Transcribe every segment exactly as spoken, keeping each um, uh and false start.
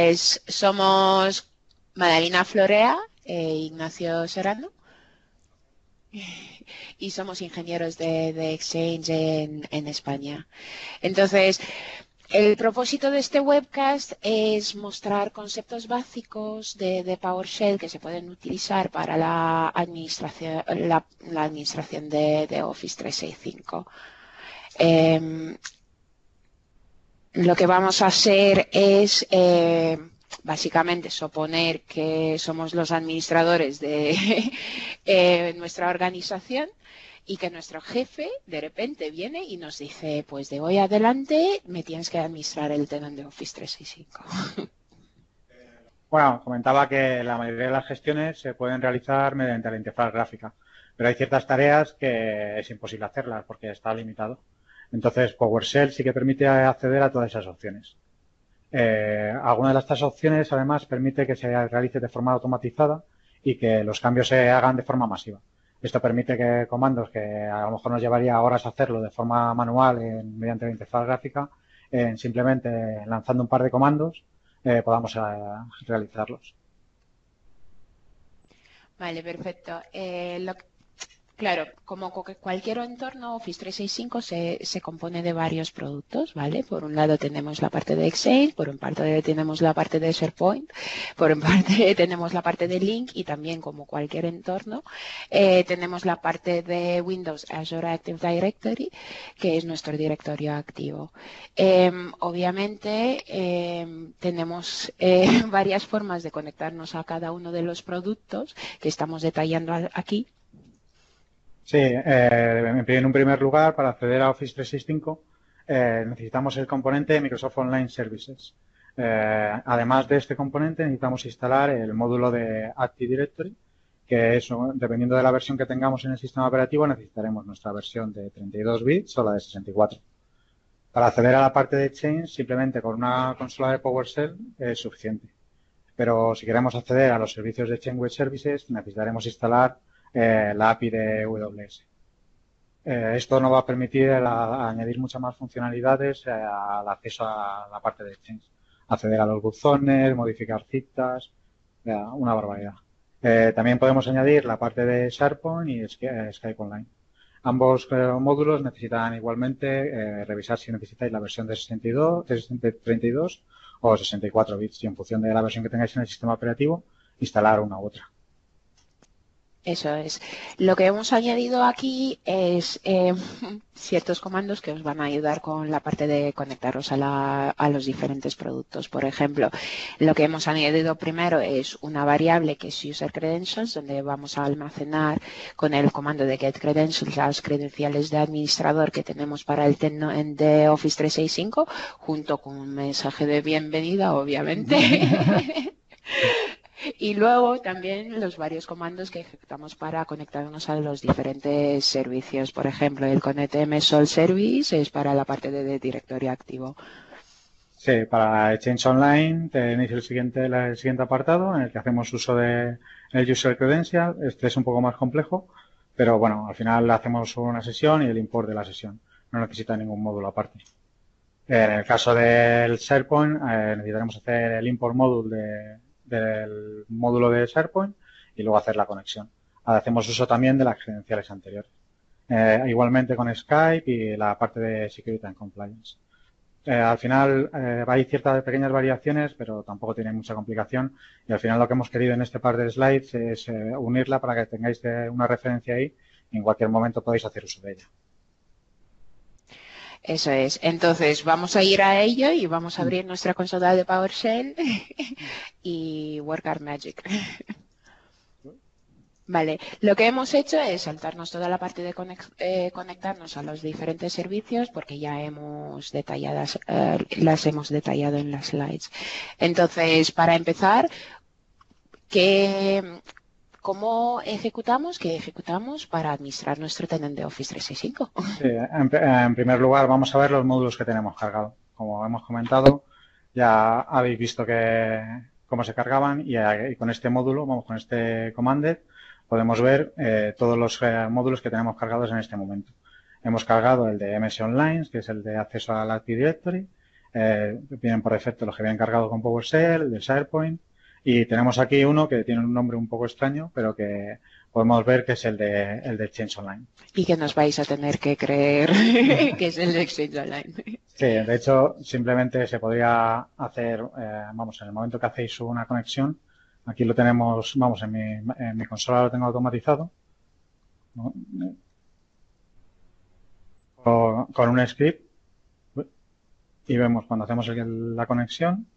Pues somos Madalina Florea e Ignacio Serrano y somos ingenieros de, de Exchange en, en España. Entonces, el propósito de este webcast es mostrar conceptos básicos de, de PowerShell que se pueden utilizar para la administración, la, la administración de, de Office trescientos sesenta y cinco. Eh, lo que vamos a hacer es eh, básicamente suponer que somos los administradores de eh, nuestra organización y que nuestro jefe de repente viene y nos dice, pues de hoy adelante me tienes que administrar el tenant de Office trescientos sesenta y cinco. Bueno, comentaba que la mayoría de las gestiones se pueden realizar mediante la interfaz gráfica, pero hay ciertas tareas que es imposible hacerlas porque está limitado. Entonces, PowerShell sí que permite acceder a todas esas opciones. Eh, alguna de estas opciones, además, permite que se realice de forma automatizada y que los cambios se hagan de forma masiva. Esto permite que comandos que a lo mejor nos llevaría horas hacerlo de forma manual en, mediante la interfaz gráfica, eh, simplemente lanzando un par de comandos, eh, podamos eh, realizarlos. Vale, perfecto. Eh, lo, claro, como cualquier entorno, Office trescientos sesenta y cinco se, se compone de varios productos, ¿vale? Por un lado tenemos la parte de Exchange, por un parte tenemos la parte de SharePoint, por un parte tenemos la parte de Link y también, como cualquier entorno, eh, tenemos la parte de Windows Azure Active Directory, que es nuestro directorio activo. Eh, obviamente eh, tenemos eh, varias formas de conectarnos a cada uno de los productos que estamos detallando aquí. Sí, eh, en un primer lugar, para acceder a Office trescientos sesenta y cinco eh, necesitamos el componente Microsoft Online Services. Eh, además de este componente, necesitamos instalar el módulo de Active Directory, que es, dependiendo de la versión que tengamos en el sistema operativo, necesitaremos nuestra versión de treinta y dos bits o la de sesenta y cuatro. Para acceder a la parte de Exchange, simplemente con una consola de PowerShell es suficiente. Pero si queremos acceder a los servicios de Exchange Web Services, necesitaremos instalar eh, la A P I de A W S. Eh, esto nos va a permitir a, a añadir muchas más funcionalidades eh, al acceso a la parte de Exchange. Acceder a los buzones, modificar citas, eh, una barbaridad. Eh, también podemos añadir la parte de SharePoint y Skype Online. Ambos eh, módulos necesitan igualmente eh, revisar si necesitáis la versión de sesenta y dos, de treinta y dos o sesenta y cuatro bits y en función de la versión que tengáis en el sistema operativo instalar una u otra. Eso es. Lo que hemos añadido aquí es eh, ciertos comandos que os van a ayudar con la parte de conectaros a, la, a los diferentes productos. Por ejemplo, lo que hemos añadido primero es una variable que es User Credentials, donde vamos a almacenar con el comando de Get Credentials las credenciales de administrador que tenemos para el tenant de Office trescientos sesenta y cinco, junto con un mensaje de bienvenida, obviamente. Y luego también los varios comandos que ejecutamos para conectarnos a los diferentes servicios. Por ejemplo, el ConnectM Sol Service es para la parte de, de directorio activo. Sí, para Exchange Online tenéis el siguiente, el siguiente apartado en el que hacemos uso de el User Credential. Este es un poco más complejo, pero bueno, al final hacemos una sesión y el import de la sesión. No necesita ningún módulo aparte. En el caso del SharePoint, eh, necesitaremos hacer el import módulo de, del módulo de SharePoint y luego hacer la conexión. Hacemos uso también de las credenciales anteriores. Eh, igualmente con Skype y la parte de Security and Compliance. Eh, al final eh, hay ciertas pequeñas variaciones, pero tampoco tiene mucha complicación. Y al final lo que hemos querido en este par de slides es eh, unirla para que tengáis de una referencia ahí y en cualquier momento podéis hacer uso de ella. Eso es. Entonces vamos a ir a ello y vamos a abrir nuestra consola de PowerShell y Work Magic. Vale, lo que hemos hecho es saltarnos toda la parte de conect, eh, conectarnos a los diferentes servicios porque ya hemos detalladas, eh, las hemos detallado en las slides. Entonces, para empezar, ¿qué, ¿cómo ejecutamos? ¿Qué ejecutamos para administrar nuestro tenant de Office trescientos sesenta y cinco? Sí, en, en primer lugar vamos a ver los módulos que tenemos cargados. Como hemos comentado, ya habéis visto que cómo se cargaban y, y con este módulo, vamos con este commanded, podemos ver eh, todos los eh, módulos que tenemos cargados en este momento. Hemos cargado el de M S Online, que es el de acceso al Active Directory, eh, vienen por defecto los que vienen cargados con PowerShell, de SharePoint, y tenemos aquí uno que tiene un nombre un poco extraño, pero que podemos ver que es el de, el de Change Online. Y que nos vais a tener que creer que es el de Exchange Online. Sí, de hecho, simplemente se podría hacer, eh, vamos, en el momento que hacéis una conexión, aquí lo tenemos, vamos, en mi, en mi consola lo tengo automatizado, ¿no? con, con un script, y vemos cuando hacemos el, la conexión.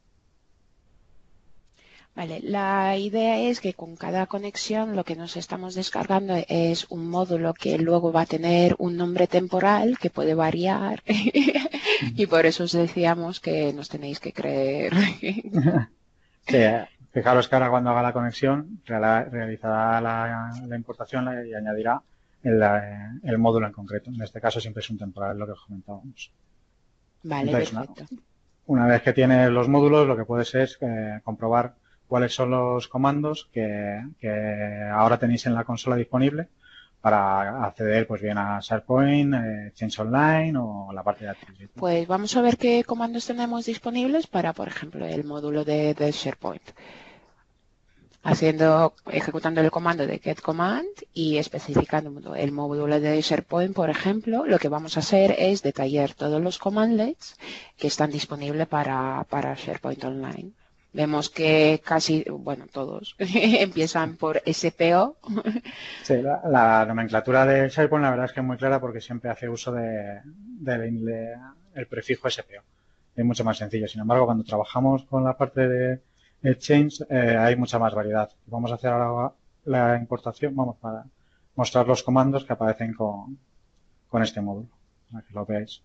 Vale, la idea es que con cada conexión lo que nos estamos descargando es un módulo que luego va a tener un nombre temporal que puede variar y por eso os decíamos que nos tenéis que creer. Sí, fijaros que ahora cuando haga la conexión realizará la, la importación y añadirá el, el módulo en concreto. En este caso siempre es un temporal, lo que os comentábamos. Vale, Entonces, perfecto. Una, una vez que tienes los módulos, lo que puedes es eh, comprobar cuáles son los comandos que, que ahora tenéis en la consola disponible para acceder pues bien a SharePoint, eh, Change Online o la parte de Activity. Pues vamos a ver qué comandos tenemos disponibles para, por ejemplo, el módulo de, de SharePoint. Haciendo, ejecutando el comando de getCommand y especificando el módulo de SharePoint, por ejemplo, lo que vamos a hacer es detallar todos los commandlets que están disponibles para, para SharePoint Online. Vemos que casi, bueno, todos empiezan por S P O. Sí, la, la nomenclatura de SharePoint la verdad es que es muy clara porque siempre hace uso de, de, de, de el prefijo S P O. Es mucho más sencillo. Sin embargo, cuando trabajamos con la parte de Exchange eh, hay mucha más variedad. Vamos a hacer ahora la importación, vamos, para mostrar los comandos que aparecen con, con este módulo, para que lo veáis.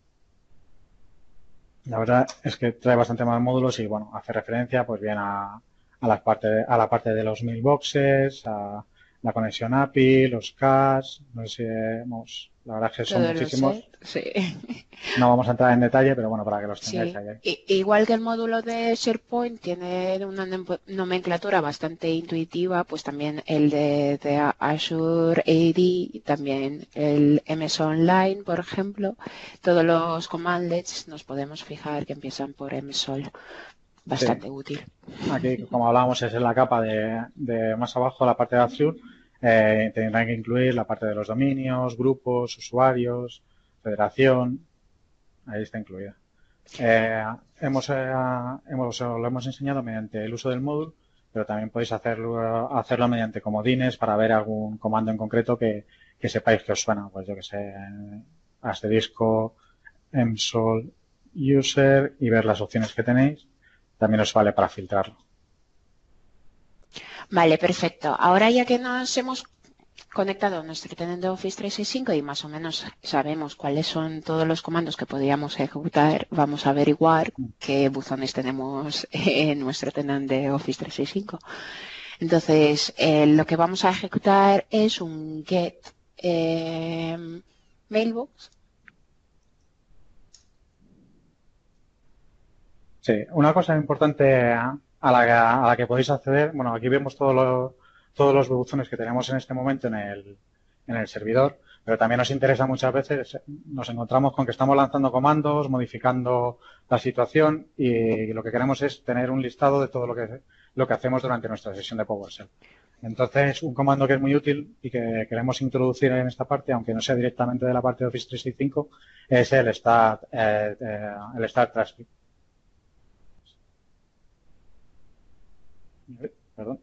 La verdad es que trae bastante más módulos y, bueno, hace referencia pues bien a, a, la, parte, a la parte de los mailboxes, a la conexión A P I, los caches, no sé si hemos, la verdad es que son Todos muchísimos. los sí. No vamos a entrar en detalle, pero bueno, para que los tengáis Sí. ahí. I, igual que el módulo de SharePoint tiene una nomenclatura bastante intuitiva, pues también el de, de Azure A D, también el M S Online, por ejemplo, todos los commandlets nos podemos fijar que empiezan por M S O L. Bastante sí. Útil. Aquí, como hablábamos, es en la capa de, de más abajo, la parte de Azure. Eh, tendrán que incluir la parte de los dominios, grupos, usuarios, federación. Ahí está incluida. Eh, hemos, eh, hemos, lo hemos enseñado mediante el uso del módulo, pero también podéis hacerlo, hacerlo mediante comodines para ver algún comando en concreto que, que sepáis que os suena. Pues yo que sé, asterisco, msol, user y ver las opciones que tenéis. También os vale para filtrarlo. Vale, perfecto. Ahora ya que nos hemos conectado a nuestro tenant de Office trescientos sesenta y cinco y más o menos sabemos cuáles son todos los comandos que podríamos ejecutar, vamos a averiguar qué buzones tenemos en nuestro tenant de Office trescientos sesenta y cinco. Entonces, eh, lo que vamos a ejecutar es un get eh, mailbox. Sí, una cosa importante a la, que, a la que podéis acceder, bueno, aquí vemos todo lo, todos los buzones que tenemos en este momento en el, en el servidor, pero también nos interesa muchas veces, nos encontramos con que estamos lanzando comandos, modificando la situación y lo que queremos es tener un listado de todo lo que, lo que hacemos durante nuestra sesión de PowerShell. Entonces, un comando que es muy útil y que queremos introducir en esta parte, aunque no sea directamente de la parte de Office trescientos sesenta y cinco, es el start, eh, eh, el start transcript. Perdón.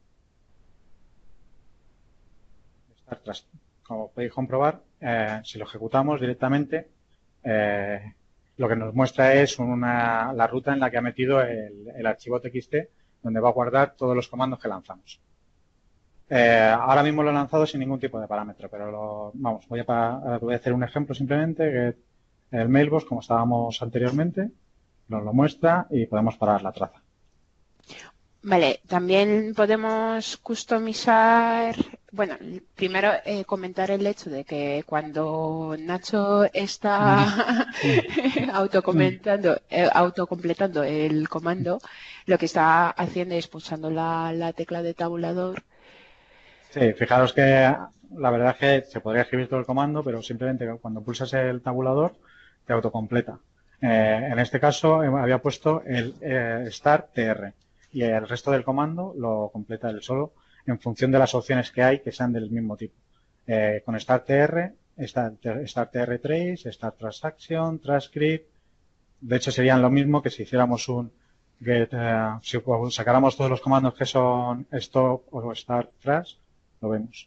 Como podéis comprobar, eh, si lo ejecutamos directamente, eh, lo que nos muestra es una, la ruta en la que ha metido el, el archivo T X T, donde va a guardar todos los comandos que lanzamos. Eh, ahora mismo lo he lanzado sin ningún tipo de parámetro, pero lo, vamos, voy a, voy a hacer un ejemplo simplemente, que el mailbox, como estábamos anteriormente, nos lo muestra y podemos parar la traza. Vale, también podemos customizar, bueno, primero eh, comentar el hecho de que cuando Nacho está autocomentando, eh, autocompletando el comando, lo que está haciendo es pulsando la, la tecla de tabulador. Sí, fijaros que la verdad es que se podría escribir todo el comando, pero simplemente cuando pulsas el tabulador te autocompleta. Eh, en este caso eh, había puesto el eh, start tr y el resto del comando lo completa él solo en función de las opciones que hay que sean del mismo tipo. Eh, con start tr, start, start tr trace, start transaction, transcript. De hecho serían lo mismo que si hiciéramos un get, eh, si sacáramos todos los comandos que son stop o start trash, lo vemos.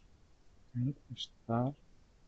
Start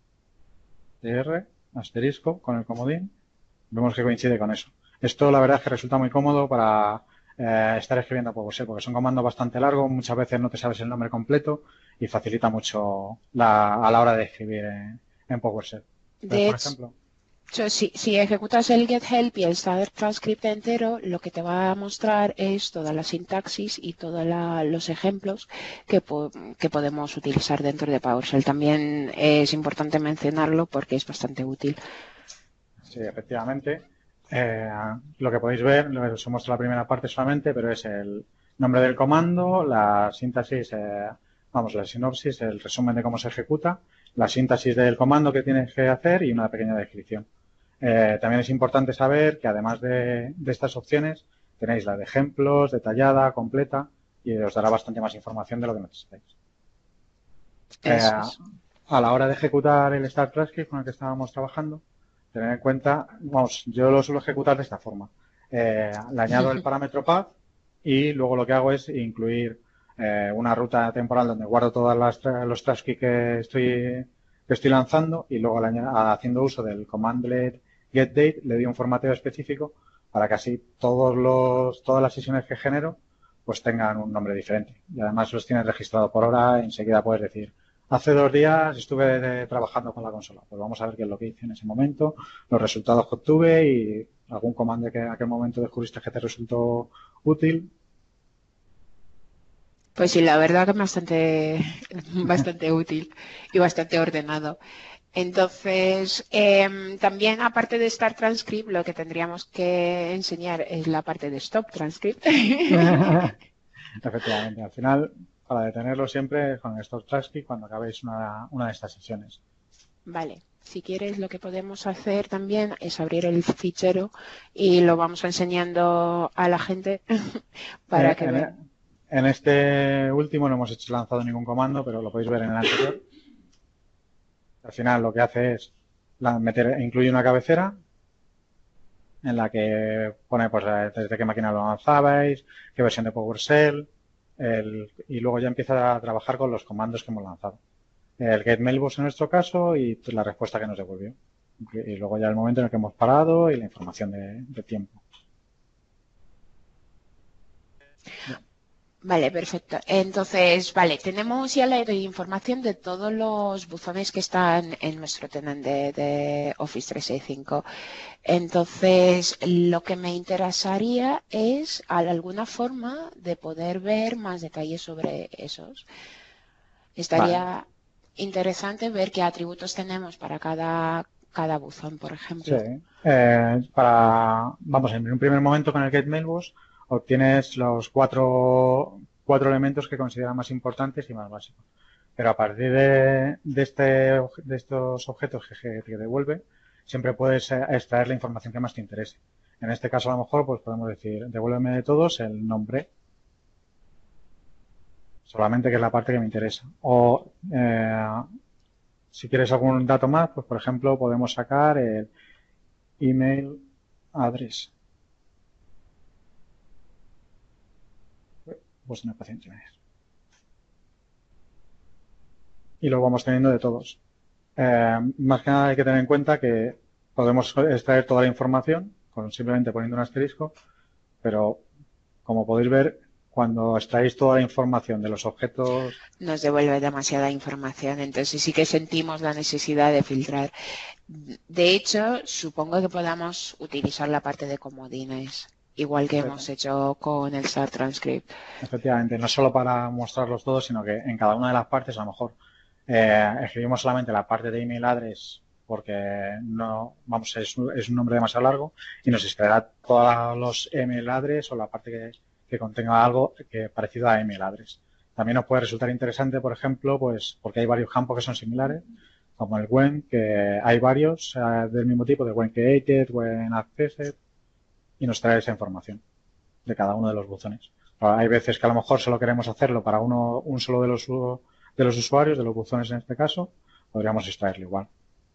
tr asterisco con el comodín. Vemos que coincide con eso. Esto la verdad es que resulta muy cómodo para eh, estar escribiendo PowerShell, porque es un comando bastante largo, muchas veces no te sabes el nombre completo y facilita mucho la, a la hora de escribir en, en PowerShell. Entonces, De por hecho, ejemplo, si, si ejecutas el get help y el start transcript entero, lo que te va a mostrar es toda la sintaxis y todos los ejemplos que, po que podemos utilizar dentro de PowerShell. También es importante mencionarlo porque es bastante útil. sí, efectivamente. Eh, lo que podéis ver, os muestro la primera parte solamente, pero es el nombre del comando, la síntesis, eh, vamos, la sinopsis, el resumen de cómo se ejecuta, la síntesis del comando que tienes que hacer y una pequeña descripción. Eh, también es importante saber que además de, de estas opciones tenéis la de ejemplos, detallada, completa y os dará bastante más información de lo que necesitáis. Eh, Eso es. a la hora de ejecutar el start transcript con el que estábamos trabajando, tener en cuenta, vamos, yo lo suelo ejecutar de esta forma. Eh, le añado el parámetro path y luego lo que hago es incluir eh, una ruta temporal donde guardo todos los transcripts que estoy, que estoy lanzando y luego le añado, haciendo uso del commandlet getDate le doy un formateo específico para que así todos los, todas las sesiones que genero pues tengan un nombre diferente. Y además los tienes registrado por hora y enseguida puedes decir hace dos días estuve de, trabajando con la consola. Pues vamos a ver qué es lo que hice en ese momento, los resultados que obtuve y algún comando que en aquel momento descubriste que te resultó útil. Pues sí, la verdad que es bastante, bastante útil y bastante ordenado. Entonces, eh, también aparte de Start Transcript, lo que tendríamos que enseñar es la parte de Stop Transcript. Efectivamente, al final, para detenerlo siempre con el Stop Transcript cuando acabéis una, una de estas sesiones. Vale, si quieres lo que podemos hacer también es abrir el fichero y lo vamos enseñando a la gente para Eh, que en, vean. en este último no hemos hecho lanzado ningún comando, pero lo podéis ver en el anterior. Al final lo que hace es la, meter, incluye una cabecera en la que pone pues desde qué máquina lo lanzabais, qué versión de PowerShell, el, y luego ya empieza a trabajar con los comandos que hemos lanzado. El get mailbox en nuestro caso y la respuesta que nos devolvió. Y luego ya el momento en el que hemos parado y la información de, de tiempo. Vale, perfecto. Entonces, vale, tenemos ya la información de todos los buzones que están en nuestro tenant de, de Office trescientos sesenta y cinco. Entonces, lo que me interesaría es alguna forma de poder ver más detalles sobre esos. Vale. Estaría interesante ver qué atributos tenemos para cada, cada buzón, por Sí. ejemplo. Eh, para, vamos, en un primer momento con el get mailbox obtienes los cuatro, cuatro elementos que consideras más importantes y más básicos. Pero a partir de, de, este, de estos objetos que, que devuelve, siempre puedes extraer la información que más te interese. En este caso, a lo mejor, pues podemos decir, devuélveme de todos el nombre, solamente que es la parte que me interesa. O, eh, si quieres algún dato más, pues por ejemplo, podemos sacar el email address. Pues no es paciente. Y lo vamos teniendo de todos. Eh, más que nada hay que tener en cuenta que podemos extraer toda la información con simplemente poniendo un asterisco, pero como podéis ver, cuando extraéis toda la información de los objetos... Nos devuelve demasiada información, entonces sí que sentimos la necesidad de filtrar. De hecho, supongo que podamos utilizar la parte de comodines, igual que hemos hecho con el Start Transcript. Efectivamente, no solo para mostrarlos todos, sino que en cada una de las partes a lo mejor eh, escribimos solamente la parte de email address porque no, vamos, es, es un nombre demasiado largo y nos extraerá todos los email address o la parte que, que contenga algo que parecido a email address. También nos puede resultar interesante, por ejemplo, pues porque hay varios campos que son similares. como el when, que hay varios eh, del mismo tipo, de when created, when accessed, y nos trae esa información de cada uno de los buzones. Hay veces que a lo mejor solo queremos hacerlo para uno, un solo de los, de los usuarios, de los buzones en este caso, podríamos extraerlo igual.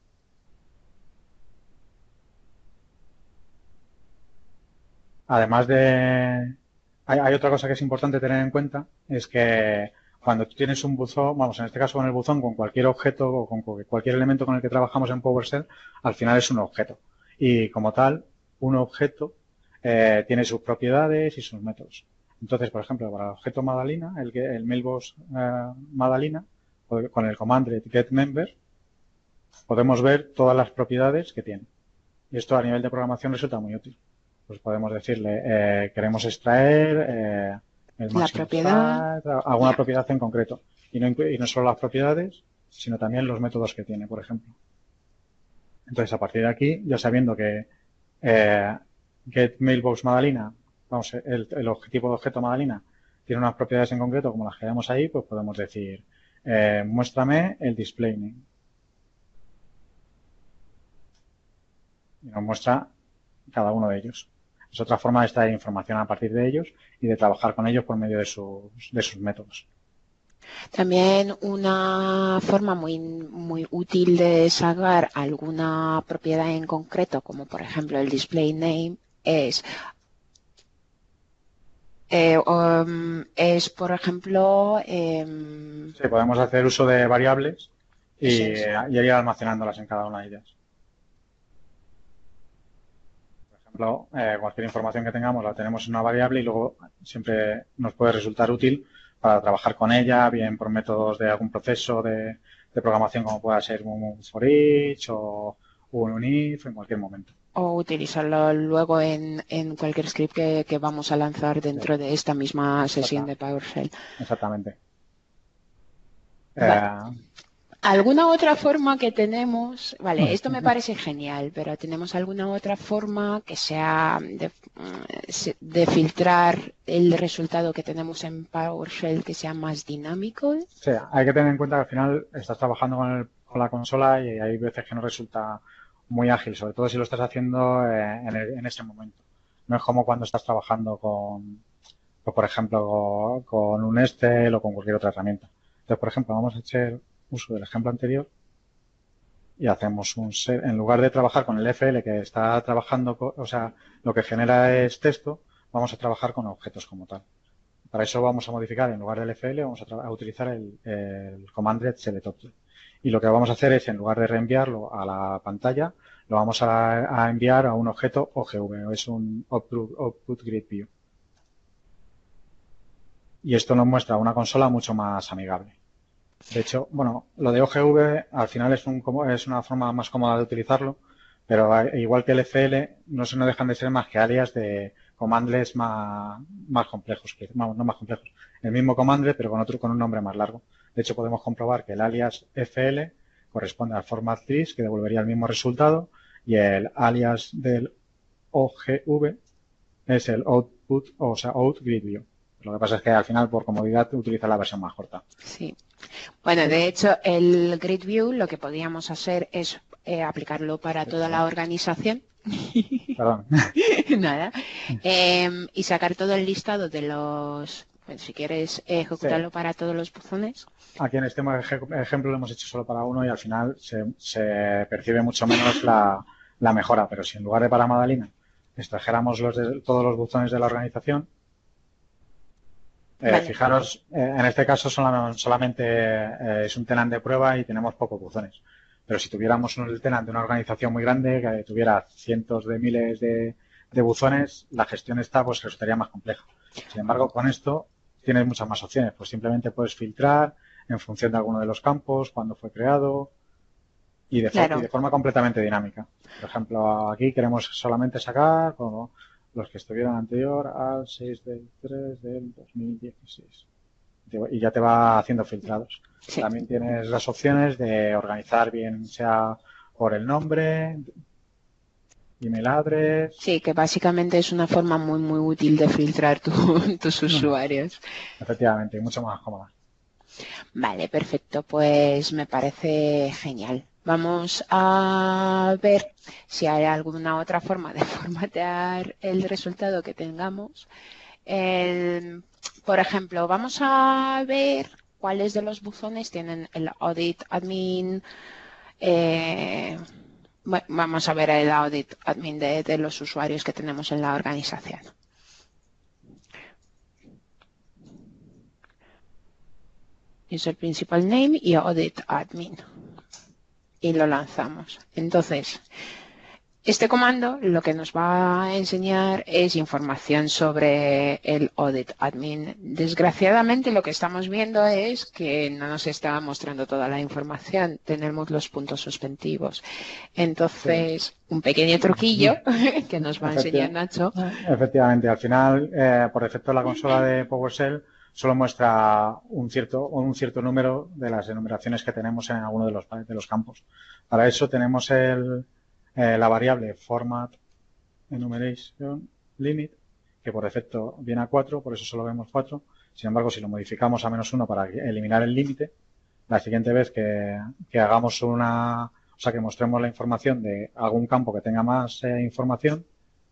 Además de... Hay, hay otra cosa que es importante tener en cuenta, es que cuando tú tienes un buzón, vamos, en este caso con el buzón, con cualquier objeto o con cualquier elemento con el que trabajamos en PowerShell, al final es un objeto. Y como tal, un objeto eh, tiene sus propiedades y sus métodos. Entonces, por ejemplo, para el objeto Madalina, el, el mailbox eh, Madalina, con el command getMember, podemos ver todas las propiedades que tiene. Y esto a nivel de programación resulta muy útil. Pues podemos decirle, eh, queremos extraer eh, el la propiedad, size, alguna yeah. propiedad en concreto. Y no, y no solo las propiedades, sino también los métodos que tiene, por ejemplo. Entonces, a partir de aquí, ya sabiendo que eh, getMailbox Madalina, vamos, el, el objetivo de objeto Madalina tiene unas propiedades en concreto, como las que vemos ahí, pues podemos decir, eh, muéstrame el display name. Y nos muestra cada uno de ellos. Es otra forma de extraer información a partir de ellos y de trabajar con ellos por medio de sus, de sus métodos. También una forma muy, muy útil de sacar alguna propiedad en concreto, como por ejemplo el display name, es, eh, um, es por ejemplo... Eh, sí, podemos hacer uso de variables y, es. y ir almacenándolas en cada una de ellas. Por ejemplo, eh, cualquier información que tengamos la tenemos en una variable y luego siempre nos puede resultar útil para trabajar con ella, bien por métodos de algún proceso de, de programación como pueda ser un for each o un unif en cualquier momento. O utilizarlo luego en, en cualquier script que, que vamos a lanzar dentro sí. de esta misma sesión de PowerShell. Exactamente. Vale. Eh, ¿Alguna otra forma que tenemos? Vale, esto me parece genial, pero ¿tenemos alguna otra forma que sea de, de filtrar el resultado que tenemos en PowerShell que sea más dinámico? Sí, hay que tener en cuenta que al final estás trabajando con, el, con la consola y hay veces que no resulta muy ágil, sobre todo si lo estás haciendo en, el, en ese momento. No es como cuando estás trabajando con, pues por ejemplo, con un Excel o con cualquier otra herramienta. Entonces, por ejemplo, vamos a hacer uso del ejemplo anterior y hacemos un set, en lugar de trabajar con el F L que está trabajando, o sea, lo que genera es texto, vamos a trabajar con objetos como tal. Para eso vamos a modificar, en lugar del F L, vamos a, a utilizar el, el command selectObject. Y lo que vamos a hacer es, en lugar de reenviarlo a la pantalla, lo vamos a, a enviar a un objeto O G V, es un Output, output Grid View. Y esto nos muestra una consola mucho más amigable. De hecho, bueno, lo de O G V al final es, un, es una forma más cómoda de utilizarlo, pero igual que el F L, no se nos dejan de ser más que alias de commandlets más, más complejos, que, no, no más complejos, el mismo commandlet pero con otro con un nombre más largo. De hecho, podemos comprobar que el alias F L corresponde al format list, que devolvería el mismo resultado, y el alias del O G V es el output, o sea, out grid view. Lo que pasa es que al final, por comodidad, utiliza la versión más corta. Sí. Bueno, de hecho, el Grid View lo que podríamos hacer es eh, aplicarlo para toda la organización. Perdón. Nada. Eh, y sacar todo el listado de los... Pues, si quieres ejecutarlo sí. para todos los buzones. Aquí en este ejemplo lo hemos hecho solo para uno y al final se, se percibe mucho menos la, la mejora. Pero si en lugar de para Madalina extrajéramos los de, todos los buzones de la organización, Eh, vale. Fijaros, eh, en este caso solamente, solamente eh, es un tenant de prueba y tenemos pocos buzones. Pero si tuviéramos un tenant de una organización muy grande que tuviera cientos de miles de, de buzones, la gestión esta pues resultaría más compleja. Sin embargo, con esto tienes muchas más opciones. Pues simplemente puedes filtrar en función de alguno de los campos, cuándo fue creado y de, claro. y de forma completamente dinámica. Por ejemplo, aquí queremos solamente sacar como los que estuvieron anterior al seis del tres del dos mil dieciséis. Y ya te va haciendo filtrados. Sí. También tienes las opciones de organizar bien sea por el nombre, email address. Sí, que básicamente es una forma muy muy útil de filtrar tu, tus usuarios. Efectivamente, y mucho más cómoda. Vale, perfecto. Pues me parece genial. Vamos a ver si hay alguna otra forma de formatear el resultado que tengamos. El, por ejemplo, vamos a ver cuáles de los buzones tienen el audit admin. Eh, bueno, vamos a ver el audit admin de, de los usuarios que tenemos en la organización. User principal name y audit admin. Y lo lanzamos. Entonces, este comando lo que nos va a enseñar es información sobre el audit admin. Desgraciadamente lo que estamos viendo es que no nos está mostrando toda la información. Tenemos los puntos suspensivos. Entonces, sí. Un pequeño truquillo que nos va a enseñar Nacho. Efectivamente, al final, eh, por defecto la consola de PowerShell solo muestra un cierto, un cierto número de las enumeraciones que tenemos en alguno de los, de los campos. Para eso tenemos el... Eh, la variable format enumeration limit, que por defecto viene a cuatro, por eso solo vemos cuatro. Sin embargo, si lo modificamos a menos uno para eliminar el límite, la siguiente vez que, que hagamos una, o sea, que mostremos la información de algún campo que tenga más eh, información,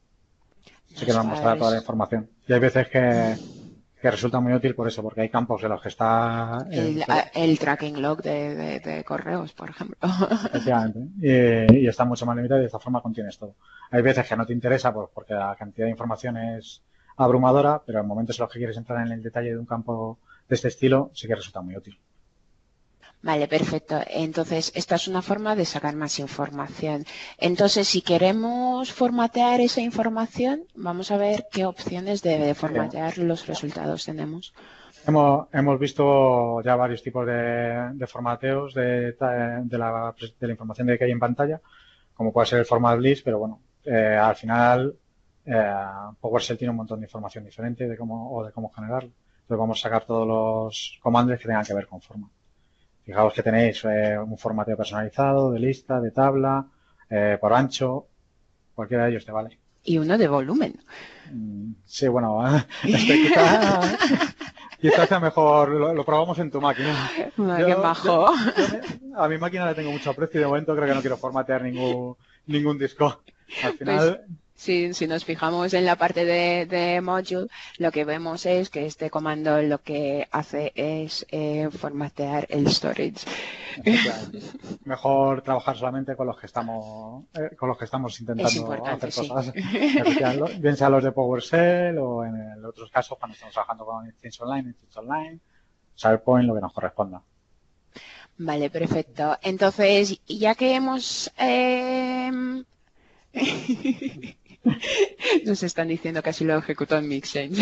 sí que nos mostrará toda la información. Y hay veces que, que resulta muy útil por eso, porque hay campos en los que está... El, el, el tracking log de, de, de correos, por ejemplo. Efectivamente. Y, y está mucho más limitado y de esta forma contienes todo. Hay veces que no te interesa pues, porque la cantidad de información es abrumadora, pero en momentos en los que quieres entrar en el detalle de un campo de este estilo, sí que resulta muy útil. Vale, perfecto. Entonces, esta es una forma de sacar más información. Entonces, si queremos formatear esa información, vamos a ver qué opciones de formatear sí. los resultados tenemos. Hemos, hemos visto ya varios tipos de, de formateos de, de, la, de la información de que hay en pantalla, como puede ser el format list, pero bueno, eh, al final eh, PowerShell tiene un montón de información diferente de cómo, o de cómo generarlo. Entonces vamos a sacar todos los comandos que tengan que ver con forma. Fijaos que tenéis eh, un formateo personalizado, de lista, de tabla, eh, por ancho, cualquiera de ellos te vale. Y uno de volumen. Sí, bueno, este quizá, quizás sea mejor, lo, lo probamos en tu máquina. Yo, ¡Qué majo! Yo, yo, a mi máquina le tengo mucho aprecio y de momento creo que no quiero formatear ningún, ningún disco. Al final... Pues... Si, si nos fijamos en la parte de, de module, lo que vemos es que este comando lo que hace es eh, formatear el storage. Mejor trabajar solamente con los que estamos eh, con los que estamos intentando hacer cosas. Sí. Bien sea los de PowerShell o en el otros casos cuando estamos trabajando con Exchange Online, Exchange Online, SharePoint, lo que nos corresponda. Vale, perfecto. Entonces, ya que hemos... Eh... Nos están diciendo que así lo ejecutó en mi Exchange.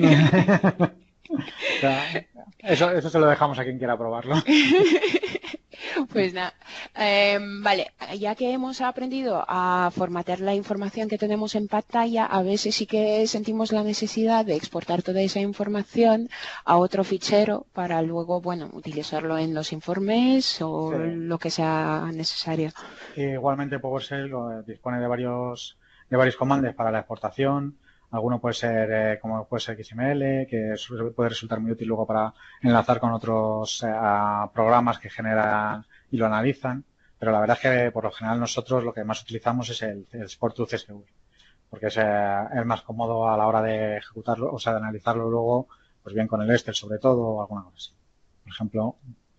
eso, eso se lo dejamos a quien quiera probarlo. Pues nada, eh, vale, ya que hemos aprendido a formatear la información que tenemos en pantalla, a veces sí que sentimos la necesidad de exportar toda esa información a otro fichero para luego, bueno, utilizarlo en los informes o sí. lo que sea necesario. Igualmente PowerShell dispone de varios de varios comandos para la exportación. Alguno puede ser eh, como puede ser X M L, que puede resultar muy útil luego para enlazar con otros eh, programas que generan y lo analizan. Pero la verdad es que por lo general nosotros lo que más utilizamos es el, el Export to C S V, porque es, eh, es más cómodo a la hora de ejecutarlo, o sea, de analizarlo luego, pues bien con el Excel sobre todo o alguna cosa así. Por ejemplo,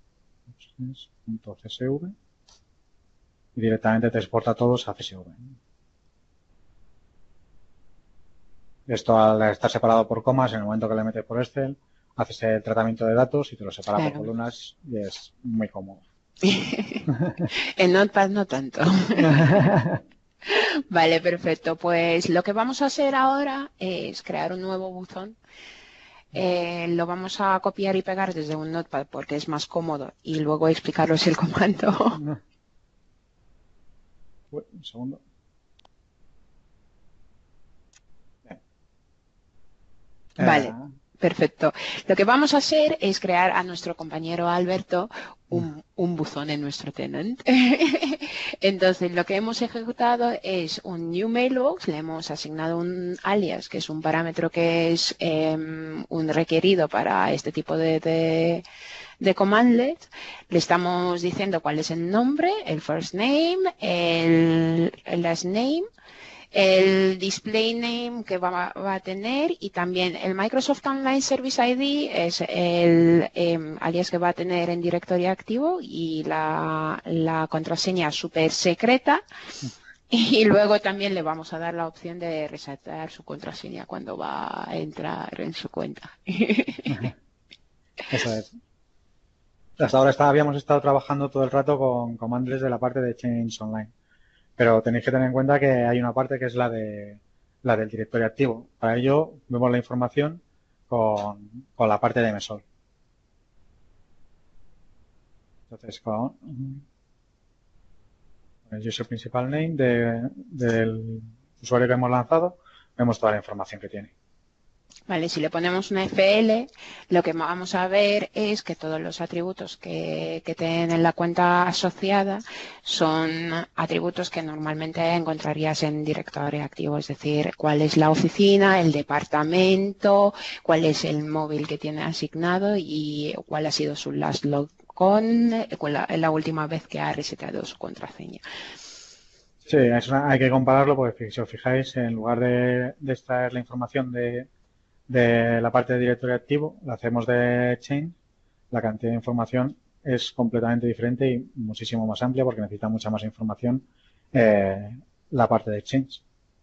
.csv y directamente te exporta todos a C S V. Esto al estar separado por comas, en el momento que le metes por Excel, haces el tratamiento de datos y te lo separa claro. por columnas y es muy cómodo. En Notepad no tanto. Vale, perfecto. Pues lo que vamos a hacer ahora es crear un nuevo buzón. Eh, lo vamos a copiar y pegar desde un Notepad porque es más cómodo y luego explicaros el comando. Un segundo. Vale, perfecto. Lo que vamos a hacer es crear a nuestro compañero Alberto un, un buzón en nuestro tenant. Entonces, lo que hemos ejecutado es un new mailbox, le hemos asignado un alias, que es un parámetro que es eh, un requerido para este tipo de, de, de commandlet, le estamos diciendo cuál es el nombre, el first name, el, el last name, el display name que va, va a tener y también el Microsoft Online Service I D es el eh, alias que va a tener en directorio activo y la, la contraseña súper secreta. Y luego también le vamos a dar la opción de resetear su contraseña cuando va a entrar en su cuenta. Eso es. Hasta ahora está, habíamos estado trabajando todo el rato con commandlets de la parte de Change Online. Pero tenéis que tener en cuenta que hay una parte que es la de la del directorio activo. Para ello vemos la información con, con la parte de Mesol. Entonces, con el user principal name de, del usuario que hemos lanzado, vemos toda la información que tiene. Vale, si le ponemos una F L, lo que vamos a ver es que todos los atributos que, que tienen la cuenta asociada son atributos que normalmente encontrarías en directorio activo, es decir, cuál es la oficina, el departamento, cuál es el móvil que tiene asignado y cuál ha sido su last log con la, la última vez que ha reseteado su contraseña. Sí, eso hay que compararlo porque si os fijáis, en lugar de, de extraer la información de de la parte de directorio activo, la hacemos de Change, la cantidad de información es completamente diferente y muchísimo más amplia porque necesita mucha más información eh, la parte de Change.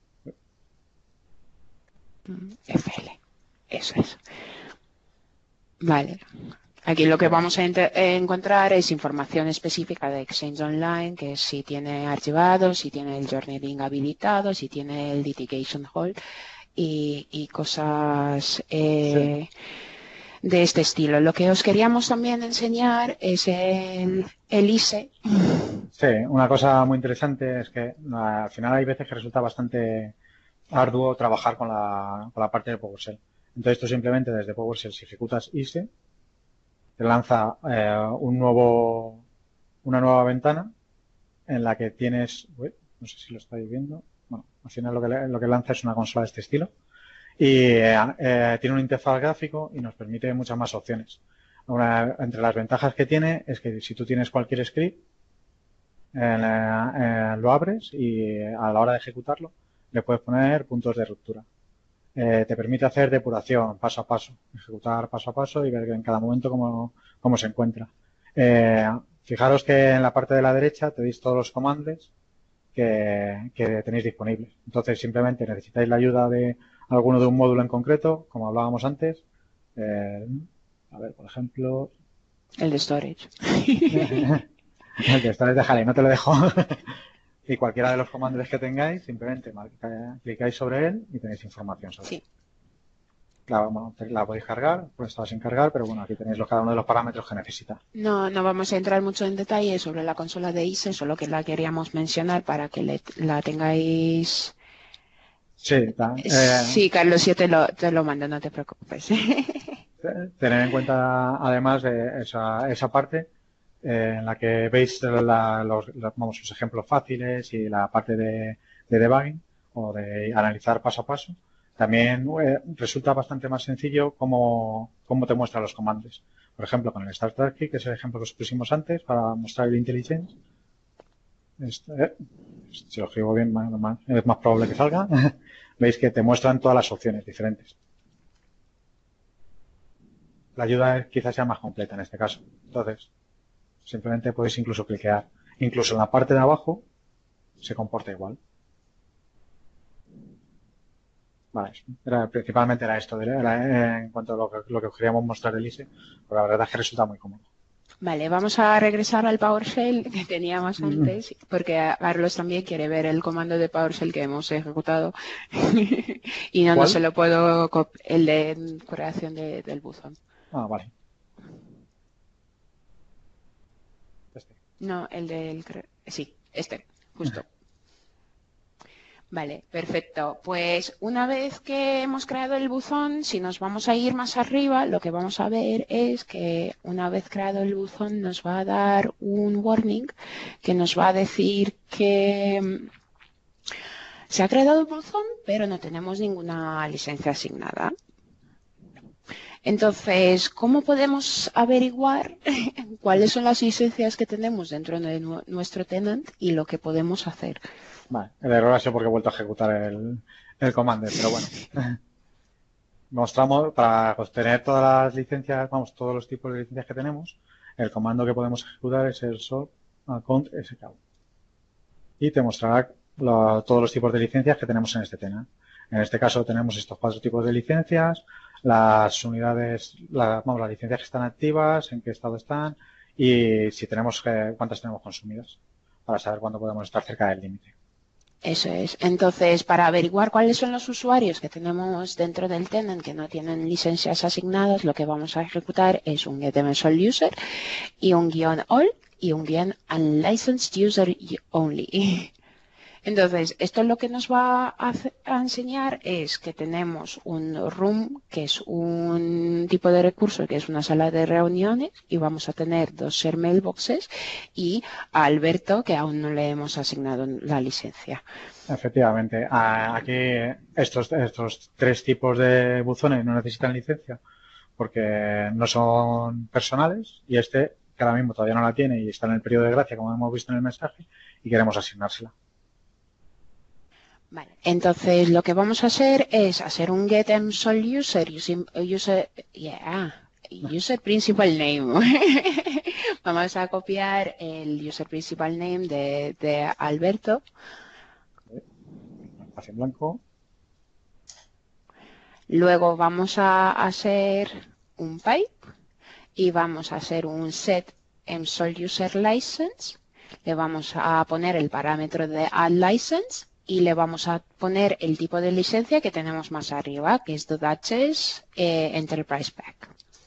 F L, eso es. Vale. Aquí lo que vamos a encontrar es información específica de Exchange Online, que es si tiene archivado, si tiene el journaling habilitado, si tiene el litigation hold. Y, y cosas eh, sí. de este estilo. Lo que os queríamos también enseñar es el, el I S E. Sí, una cosa muy interesante es que al final hay veces que resulta bastante arduo trabajar con la, con la parte de PowerShell. Entonces tú simplemente desde PowerShell, si ejecutas I S E, te lanza eh, un nuevo, una nueva ventana en la que tienes, uy, no sé si lo estáis viendo. Bueno, al final lo que, lo que lanza es una consola de este estilo y eh, tiene un interfaz gráfico y nos permite muchas más opciones. Una, entre las ventajas que tiene es que si tú tienes cualquier script, eh, eh, lo abres y a la hora de ejecutarlo le puedes poner puntos de ruptura. Eh, te permite hacer depuración paso a paso, ejecutar paso a paso y ver en cada momento cómo, cómo se encuentra. Eh, fijaros que en la parte de la derecha tenéis todos los comandos Que, que tenéis disponibles. Entonces, simplemente necesitáis la ayuda de alguno de un módulo en concreto, como hablábamos antes. Eh, a ver, por ejemplo... El de storage. El de storage, déjale, no te lo dejo. Y cualquiera de los comandos que tengáis, simplemente clicáis sobre él y tenéis información sobre sí. él. La, bueno, la podéis cargar, pues estaba sin cargar, pero bueno, aquí tenéis los, cada uno de los parámetros que necesita. No, no vamos a entrar mucho en detalle sobre la consola de I S E, solo que la queríamos mencionar para que le, la tengáis. Sí, está, eh, sí, Carlos, yo te lo, te lo mando, no te preocupes. Tener en cuenta, además, de esa, esa parte eh, en la que veis la, los, los, vamos, los ejemplos fáciles y la parte de, de debugging o de analizar paso a paso. También eh, resulta bastante más sencillo cómo, cómo te muestra los comandos. Por ejemplo, con el Start Turkey, que es el ejemplo que os pusimos antes para mostrar el IntelliSense. Este, eh, si lo escribo bien, es más probable que salga. Veis que te muestran todas las opciones diferentes. La ayuda quizás sea más completa en este caso. Entonces, simplemente podéis incluso cliquear. Incluso en la parte de abajo se comporta igual. Vale, era, principalmente era esto, era en cuanto a lo que, lo que os queríamos mostrar del I S E, pero la verdad es que resulta muy cómodo. Vale, vamos a regresar al PowerShell que teníamos antes, porque Carlos también quiere ver el comando de PowerShell que hemos ejecutado y no, no se lo puedo, el de creación de, del buzón. Ah, vale. Este. No, el del, sí, este, justo. Vale, perfecto. Pues una vez que hemos creado el buzón, si nos vamos a ir más arriba, lo que vamos a ver es que una vez creado el buzón nos va a dar un warning que nos va a decir que se ha creado el buzón, pero no tenemos ninguna licencia asignada. Entonces, ¿cómo podemos averiguar cuáles son las licencias que tenemos dentro de nu- nuestro tenant y lo que podemos hacer? Vale, el error ha sido porque he vuelto a ejecutar el, el comando, pero bueno. Mostramos, para obtener todas las licencias, vamos, todos los tipos de licencias que tenemos, el comando que podemos ejecutar es el solve account scout. Y te mostrará lo- todos los tipos de licencias que tenemos en este tenant. En este caso tenemos estos cuatro tipos de licencias, las unidades, la- vamos, las licencias que están activas, en qué estado están y si tenemos, eh, cuántas tenemos consumidas, para saber cuándo podemos estar cerca del límite. Eso es. Entonces, para averiguar cuáles son los usuarios que tenemos dentro del tenant que no tienen licencias asignadas, lo que vamos a ejecutar es un getMSolUser y un guión all y un guión unlicensed user only. Entonces, esto lo que nos va a, hace- a enseñar es que tenemos un room, que es un tipo de recurso, que es una sala de reuniones, y vamos a tener dos share mailboxes y a Alberto, que aún no le hemos asignado la licencia. Efectivamente, a- aquí estos, estos tres tipos de buzones no necesitan licencia porque no son personales y este, que ahora mismo todavía no la tiene y está en el periodo de gracia, como hemos visto en el mensaje, y queremos asignársela. Vale, entonces lo que vamos a hacer es hacer un getMSolUser using user, yeah, user principal name. Vamos a copiar el user principal name de, de Alberto. Espacio en blanco. Luego vamos a hacer un pipe y vamos a hacer un set mSolUser license. Le vamos a poner el parámetro de add license y le vamos a poner el tipo de licencia que tenemos más arriba, que es .hs eh, Enterprise Pack.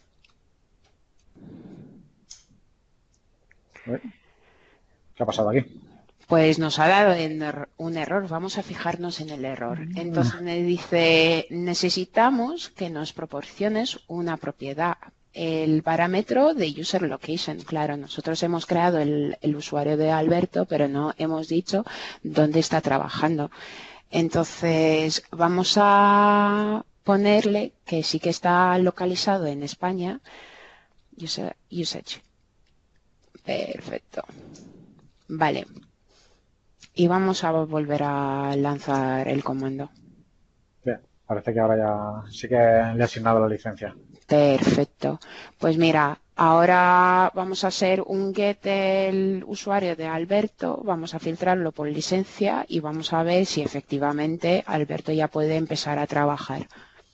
¿Qué ha pasado aquí? Pues nos ha dado un error, vamos a fijarnos en el error. Entonces me dice, necesitamos que nos proporciones una propiedad, el parámetro de user location. Claro, nosotros hemos creado el, el usuario de Alberto, pero no hemos dicho dónde está trabajando. Entonces vamos a ponerle que sí que está localizado en España, user, usage. Perfecto. Vale. Y vamos a volver a lanzar el comando. Bien, parece que ahora ya sí que le he asignado la licencia. Perfecto. Pues mira, ahora vamos a hacer un get del usuario de Alberto, vamos a filtrarlo por licencia y vamos a ver si efectivamente Alberto ya puede empezar a trabajar.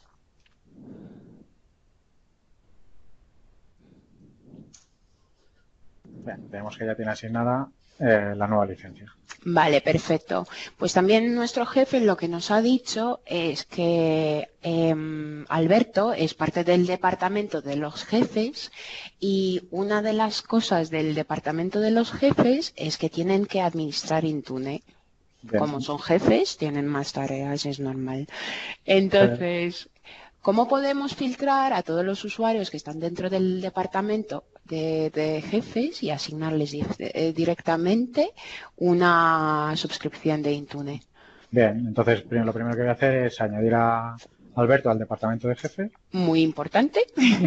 Bien, vemos que ya tiene asignada eh, la nueva licencia. Vale, perfecto. Pues también nuestro jefe lo que nos ha dicho es que eh, Alberto es parte del departamento de los jefes y una de las cosas del departamento de los jefes es que tienen que administrar Intune. Bien. Como son jefes, tienen más tareas, es normal. Pues, Entonces, ¿cómo podemos filtrar a todos los usuarios que están dentro del departamento de, de jefes y asignarles di- eh, directamente una suscripción de Intune? bien, entonces primero, lo primero que voy a hacer es añadir a Alberto al departamento de jefe Muy importante.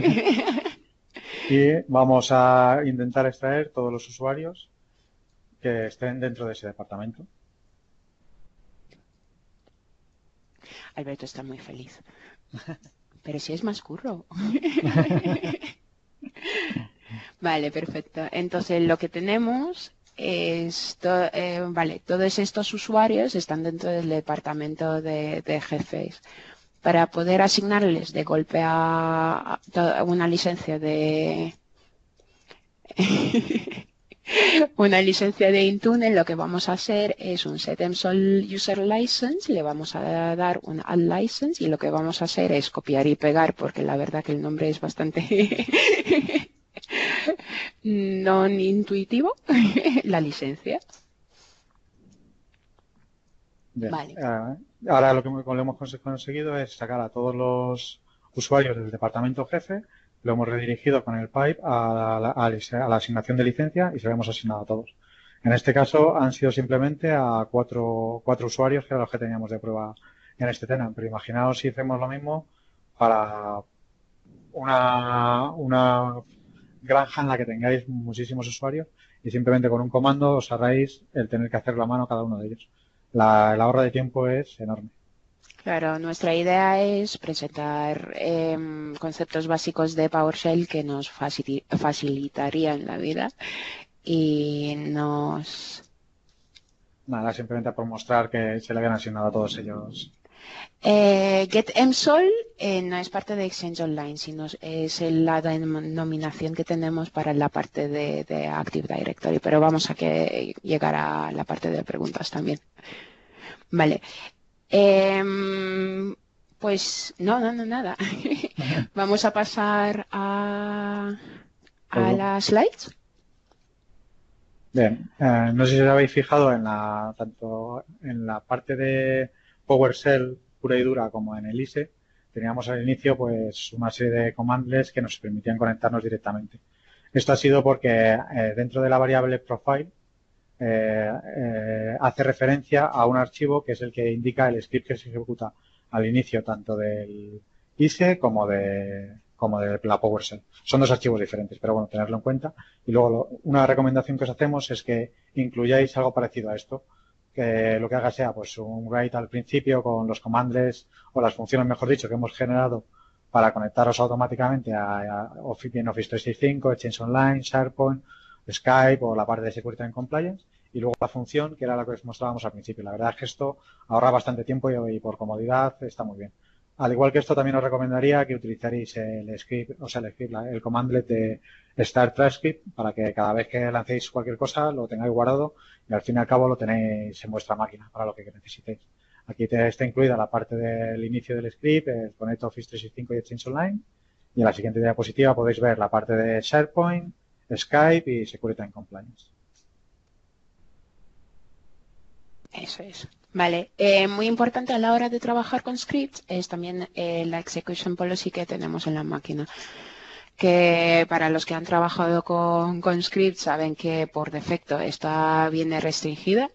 y vamos a intentar extraer todos los usuarios que estén dentro de ese departamento. Alberto está muy feliz. Pero si es más curro. Vale, perfecto. Entonces lo que tenemos es, to- eh, vale, todos estos usuarios están dentro del departamento de, de jefes. Para poder asignarles de golpe a, a to- una licencia de una licencia de Intune, lo que vamos a hacer es un setMSol user license, le vamos a dar un add license y lo que vamos a hacer es copiar y pegar porque la verdad que el nombre es bastante no intuitivo, la licencia. Bien. Vale. Eh, ahora lo que hemos- lo hemos cons- conseguido es sacar a todos los usuarios del departamento jefe, lo hemos redirigido con el pipe a la, a la- a la asignación de licencia y se lo hemos asignado a todos. En este caso han sido simplemente a cuatro, cuatro usuarios que eran los que teníamos de prueba en este tenant, pero imaginaos si hacemos lo mismo para una, una granja en la que tengáis muchísimos usuarios y simplemente con un comando os ahorráis el tener que hacerlo a mano cada uno de ellos. La, el ahorro de tiempo es enorme. Claro, nuestra idea es presentar eh, conceptos básicos de PowerShell que nos facili- facilitarían la vida y nos... Nada, simplemente por mostrar que se le habían asignado a todos ellos. Eh, GetMSol eh, no es parte de Exchange Online, sino es la denominación que tenemos para la parte de, de Active Directory, pero vamos a que llegar a la parte de preguntas también. Vale. Em, pues no, no, no, nada. Vamos a pasar a, Pues, a las slides. bien, eh, no sé si os habéis fijado en la, tanto en la parte de PowerShell pura y dura como en el I S E, teníamos al inicio pues una serie de commandlets que nos permitían conectarnos directamente. Esto ha sido porque eh, dentro de la variable profile eh, eh, hace referencia a un archivo que es el que indica el script que se ejecuta al inicio tanto del I S E como de, como de la PowerShell. Son dos archivos diferentes, pero bueno, tenerlo en cuenta. Y luego lo, una recomendación que os hacemos es que incluyáis algo parecido a esto, que lo que haga sea pues un write al principio con los commandlets o las funciones, mejor dicho, que hemos generado para conectaros automáticamente a, a Office, bien Office trescientos sesenta y cinco, Exchange Online, SharePoint, Skype o la parte de Security and Compliance y luego la función que era la que os mostrábamos al principio. La verdad es que esto ahorra bastante tiempo y, y por comodidad está muy bien. Al igual que esto, también os recomendaría que utilizaréis el script, o sea, el, script, el commandlet de Start Transcript para que cada vez que lancéis cualquier cosa lo tengáis guardado y al fin y al cabo lo tenéis en vuestra máquina para lo que necesitéis. Aquí te, está incluida la parte del inicio del script, el Connect Office trescientos sesenta y cinco y Exchange Online. Y en la siguiente diapositiva podéis ver la parte de SharePoint, Skype y Security and Compliance. Eso es. Vale, eh, muy importante a la hora de trabajar con scripts es también eh, la execution policy que tenemos en la máquina. Que para los que han trabajado con, con scripts saben que por defecto esta viene restringida.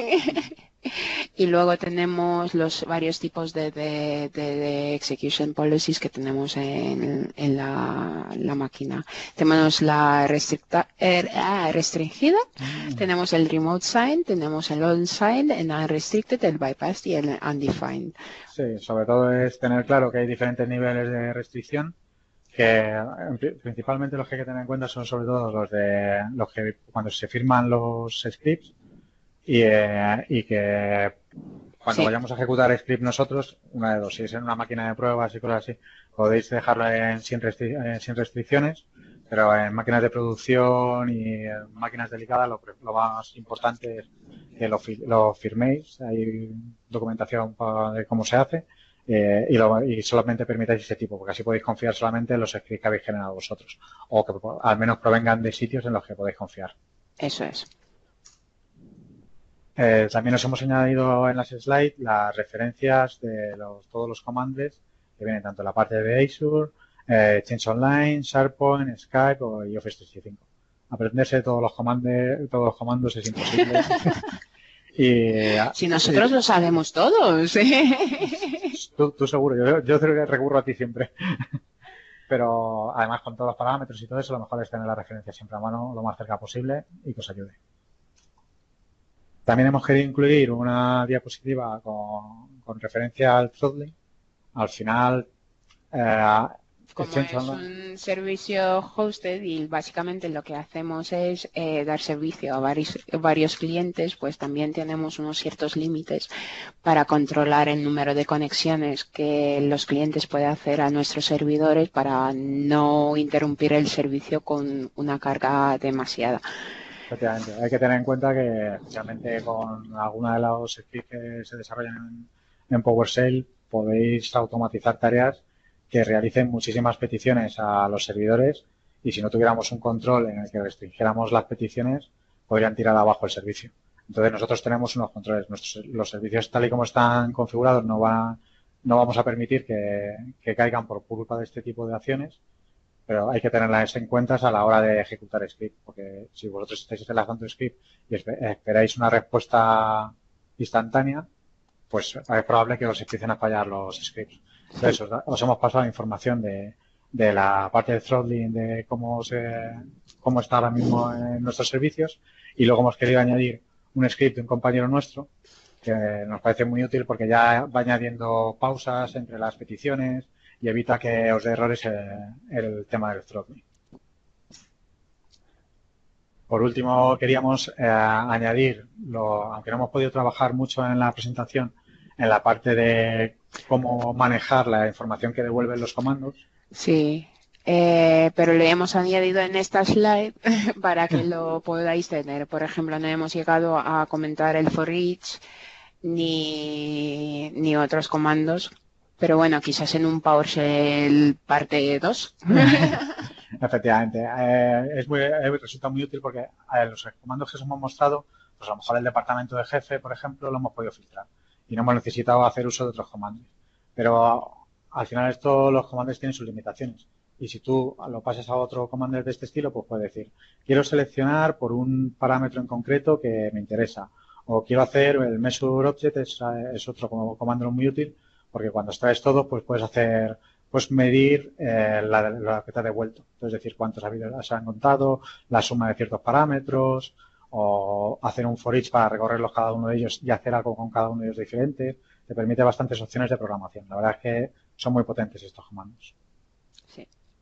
Y luego tenemos los varios tipos de, de, de, de execution policies que tenemos en, en la, la máquina. Tenemos la restricta, er, ah, restringida, mm. tenemos el remote sign, tenemos el on sign, el unrestricted, el bypass y el undefined. Sí, sobre todo es tener claro que hay diferentes niveles de restricción que principalmente los que hay que tener en cuenta son sobre todo los de los que cuando se firman los scripts y, eh, y que cuando sí. vayamos a ejecutar script nosotros, una de dos, si es en una máquina de pruebas y cosas así, podéis dejarlo en, sin, restri en, sin restricciones, pero en máquinas de producción y en máquinas delicadas lo, lo más importante es que lo, lo firméis, hay documentación para, de cómo se hace eh, y, lo, y solamente permitáis ese tipo, porque así podéis confiar solamente en los scripts que habéis generado vosotros, o que al menos provengan de sitios en los que podéis confiar. Eso es. Eh, también os hemos añadido en las slides las referencias de los, todos los comandos que vienen tanto en la parte de Azure, eh, Exchange Online, SharePoint, Skype o, y Office trescientos sesenta y cinco. Aprenderse todos los comandos, todos los comandos es imposible. y, si nosotros y, lo sabemos todos. tú, tú seguro, yo, yo recurro a ti siempre. Pero además con todos los parámetros y todo eso, lo mejor es tener la referencia siempre a mano lo más cerca posible y que os ayude. También hemos querido incluir una diapositiva con, con referencia al throttling. Al final, eh, como es un servicio hosted y básicamente lo que hacemos es eh, dar servicio a varios, varios clientes, pues también tenemos unos ciertos límites para controlar el número de conexiones que los clientes pueden hacer a nuestros servidores para no interrumpir el servicio con una carga demasiada. Efectivamente, hay que tener en cuenta que especialmente con alguna de los scripts que se desarrollan en, en PowerShell podéis automatizar tareas que realicen muchísimas peticiones a los servidores y si no tuviéramos un control en el que restringiéramos las peticiones podrían tirar abajo el servicio. Entonces nosotros tenemos unos controles, nuestros, los servicios tal y como están configurados no, va, no vamos a permitir que, que caigan por culpa de este tipo de acciones. Pero hay que tenerlas en cuenta a la hora de ejecutar script, porque si vosotros estáis lanzando script y esperáis una respuesta instantánea, pues es probable que os empiecen a fallar los scripts. Entonces, os, os hemos pasado información de de la parte de throttling, de cómo se, cómo está ahora mismo en nuestros servicios, y luego hemos querido añadir un script de un compañero nuestro que nos parece muy útil porque ya va añadiendo pausas entre las peticiones y evita que os dé errores el, el tema del throttling. Por último, queríamos eh, añadir, lo, aunque no hemos podido trabajar mucho en la presentación, en la parte de cómo manejar la información que devuelven los comandos. Sí, eh, pero le hemos añadido en esta slide para que lo podáis tener. Por ejemplo, no hemos llegado a comentar el for each ni, ni otros comandos, pero bueno, quizás en un PowerShell parte dos. Efectivamente, eh, es muy, eh, resulta muy útil porque eh, los comandos que os hemos mostrado, pues a lo mejor el departamento de jefe, por ejemplo, lo hemos podido filtrar y no hemos necesitado hacer uso de otros comandos. Pero al final esto, los comandos tienen sus limitaciones. Y si tú lo pasas a otro comando de este estilo, pues puedes decir, quiero seleccionar por un parámetro en concreto que me interesa. O quiero hacer el measure object, es, es otro comando muy útil, porque cuando extraes todo, pues puedes hacer, pues medir eh, la, la que te ha devuelto. Es decir, cuántos habidos se han contado, la suma de ciertos parámetros, o hacer un for each para recorrerlos cada uno de ellos y hacer algo con cada uno de ellos diferente. Te permite bastantes opciones de programación. La verdad es que son muy potentes estos comandos. Sí.